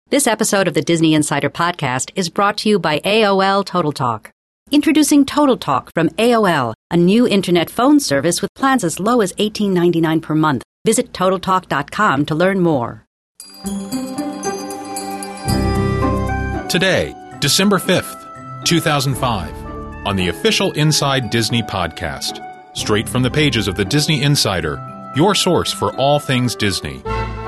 This episode of the Disney Insider Podcast is brought to you by AOL Total Talk. Introducing Total Talk from AOL, a new internet phone service with plans as low as $18.99 per month. Visit TotalTalk.com to learn more. Today, December 5th, 2005, on the official Inside Disney podcast. Straight from the pages of the Disney Insider, your source for all things Disney.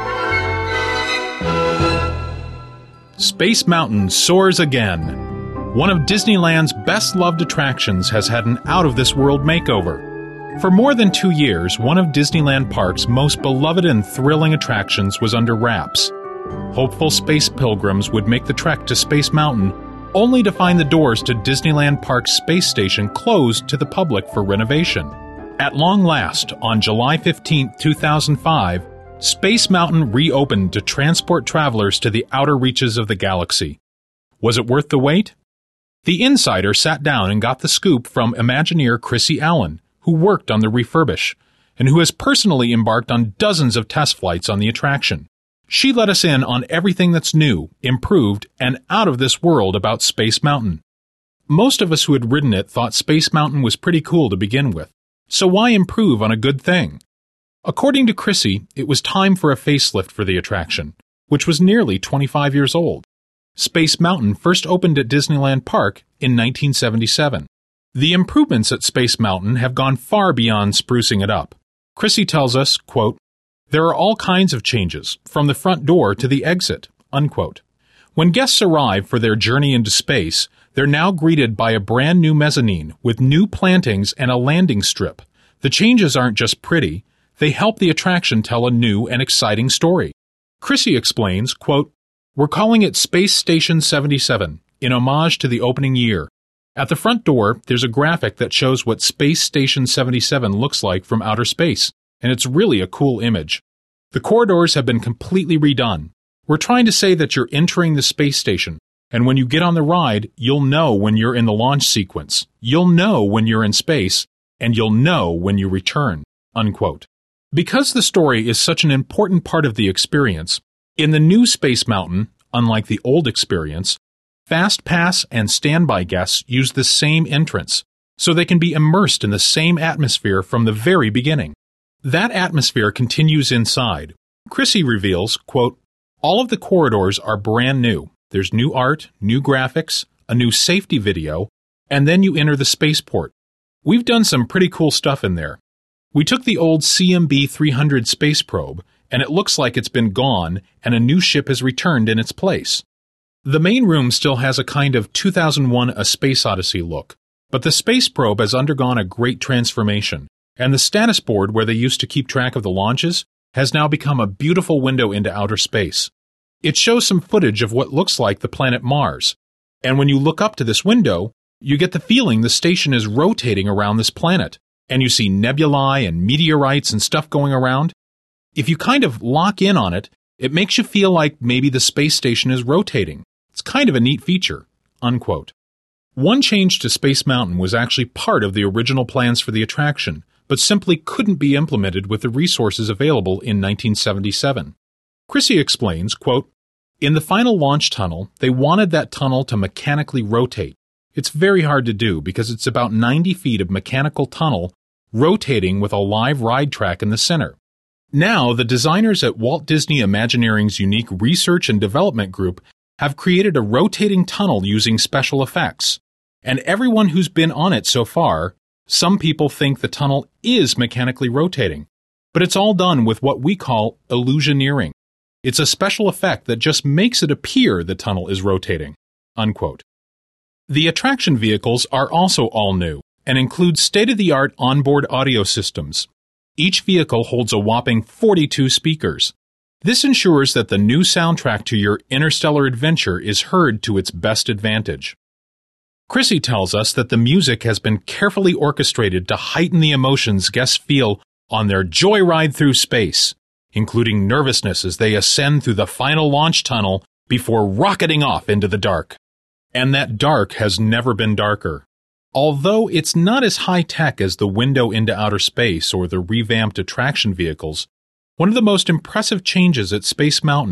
Space Mountain soars again. One of Disneyland's best-loved attractions has had an out-of-this-world makeover. For more than 2 years, one of Disneyland Park's most beloved and thrilling attractions was under wraps. Hopeful space pilgrims would make the trek to Space Mountain, only to find the doors to Disneyland Park's space station closed to the public for renovation. At long last, on July 15, 2005, Space Mountain reopened to transport travelers to the outer reaches of the galaxy. Was it worth the wait? The Insider sat down and got the scoop from Imagineer Chrissy Allen, who worked on the refurbish, and who has personally embarked on dozens of test flights on the attraction. She let us in on everything that's new, improved, and out of this world about Space Mountain. Most of us who had ridden it thought Space Mountain was pretty cool to begin with, so why improve on a good thing? According to Chrissy, it was time for a facelift for the attraction, which was nearly 25 years old. Space Mountain first opened at Disneyland Park in 1977. The improvements at Space Mountain have gone far beyond sprucing it up. Chrissy tells us, quote, "There are all kinds of changes, from the front door to the exit," unquote. When guests arrive for their journey into space, they're now greeted by a brand new mezzanine with new plantings and a landing strip. The changes aren't just pretty, they help the attraction tell a new and exciting story. Chrissy explains, quote, "We're calling it Space Station 77, in homage to the opening year. At the front door, there's a graphic that shows what Space Station 77 looks like from outer space, and it's really a cool image. The corridors have been completely redone. We're trying to say that you're entering the space station, and when you get on the ride, you'll know when you're in the launch sequence, you'll know when you're in space, and you'll know when you return," unquote. Because the story is such an important part of the experience, in the new Space Mountain, unlike the old experience, Fast Pass and standby guests use the same entrance, so they can be immersed in the same atmosphere from the very beginning. That atmosphere continues inside. Chrissy reveals, quote, "All of the corridors are brand new. There's new art, new graphics, a new safety video, and then you enter the spaceport. We've done some pretty cool stuff in there. We took the old CMB 300 space probe, and it looks like it's been gone, and a new ship has returned in its place. The main room still has a kind of 2001 A Space Odyssey look, but the space probe has undergone a great transformation, and the status board where they used to keep track of the launches has now become a beautiful window into outer space. It shows some footage of what looks like the planet Mars, and when you look up to this window, you get the feeling the station is rotating around this planet, and you see nebulae and meteorites and stuff going around. If you kind of lock in on it, it makes you feel like maybe the space station is rotating. It's kind of a neat feature," unquote. One change to Space Mountain was actually part of the original plans for the attraction, but simply couldn't be implemented with the resources available in 1977. Chrissy explains, quote, "In the final launch tunnel, they wanted that tunnel to mechanically rotate. It's very hard to do because it's about 90 feet of mechanical tunnel rotating with a live ride track in the center. Now, the designers at Walt Disney Imagineering's unique research and development group have created a rotating tunnel using special effects, and everyone who's been on it so far, some people think the tunnel is mechanically rotating, but it's all done with what we call illusioneering. It's a special effect that just makes it appear the tunnel is rotating," unquote. The attraction vehicles are also all new and include state-of-the-art onboard audio systems. Each vehicle holds a whopping 42 speakers. This ensures that the new soundtrack to your interstellar adventure is heard to its best advantage. Chrissy tells us that the music has been carefully orchestrated to heighten the emotions guests feel on their joyride through space, including nervousness as they ascend through the final launch tunnel before rocketing off into the dark. And that dark has never been darker. Although it's not as high-tech as the window into outer space or the revamped attraction vehicles, one of the most impressive changes at Space Mountain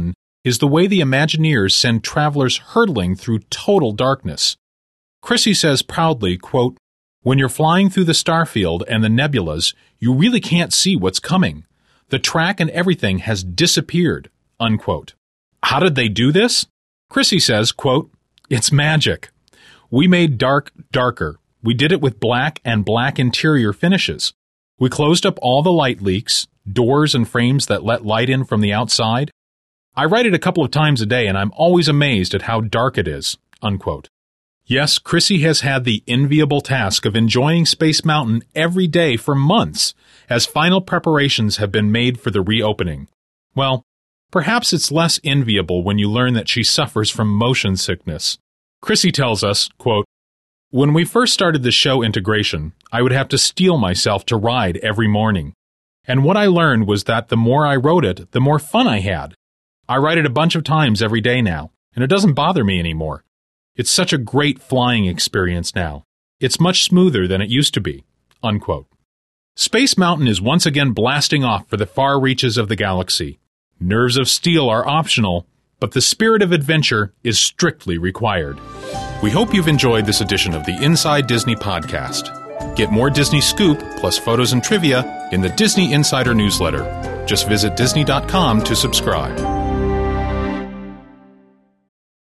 is the way the Imagineers send travelers hurtling through total darkness. Chrissy says proudly, quote, "When you're flying through the starfield and the nebulas, you really can't see what's coming. The track and everything has disappeared," unquote. How did they do this? Chrissy says, quote, "It's magic. We made dark darker. We did it with black and black interior finishes. We closed up all the light leaks, doors and frames that let light in from the outside. I write it a couple of times a day, and I'm always amazed at how dark it is," unquote. Yes, Chrissy has had the enviable task of enjoying Space Mountain every day for months, as final preparations have been made for the reopening. Well, perhaps it's less enviable when you learn that she suffers from motion sickness. Chrissy tells us, quote, "When we first started the show integration, I would have to steel myself to ride every morning. And what I learned was that the more I rode it, the more fun I had. I ride it a bunch of times every day now, and it doesn't bother me anymore. It's such a great flying experience now. It's much smoother than it used to be," unquote. Space Mountain is once again blasting off for the far reaches of the galaxy. Nerves of steel are optional, but the spirit of adventure is strictly required. We hope you've enjoyed this edition of the Inside Disney podcast. Get more Disney scoop, plus photos and trivia, in the Disney Insider newsletter. Just visit Disney.com to subscribe.